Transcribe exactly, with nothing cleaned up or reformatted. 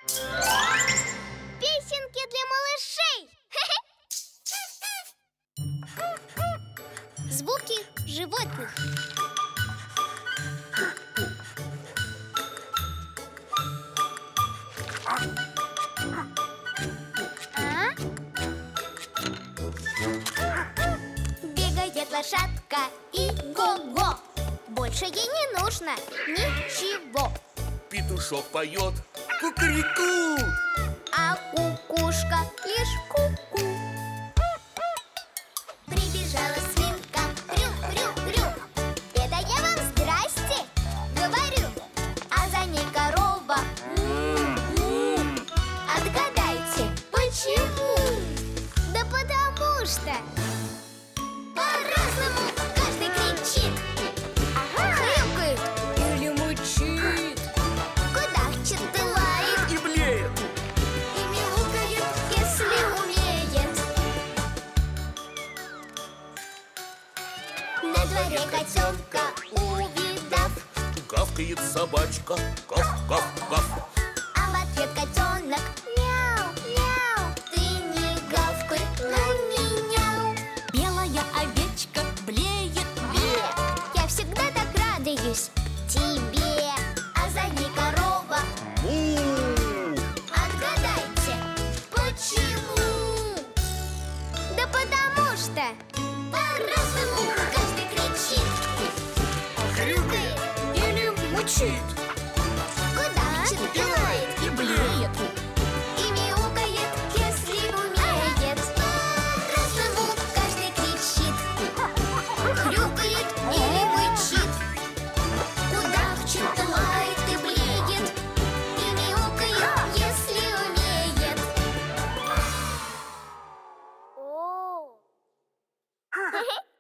Песенки для малышей. Звуки животных. А? Бегает лошадка и го-го. Больше ей не нужно ничего. Петушок поет кукареку, А кукушка лишь ку-ку. Прибежала свинка, рю-рю-рю. Это я вам здрасте говорю. А за ней корова. Му-му. Отгадайте, почему? Да потому что по-разному каждый кричит. Ага. Хрюкает или мычит, кудахчет и лает, и блеет. и мяукает, если умеет. На дворе котенка увидав, Гавкает собачка, гав-гав-гав. а в ответ котенок мяу, мяу. Ты не гавкай на меня. Белая овечка блеет, Бе, я всегда так радуюсь тебе. А за ней корова. Му! Отгадайте, почему? Да потому что по-разному каждый кричит. Хрюкает или мучит, кудахчет и лает, и блеет. и мяукает, если умеет. По-разному каждый кричит. Хрюкает или мычит, кудахчет, лает и блеет, и мяукает, если умеет. О!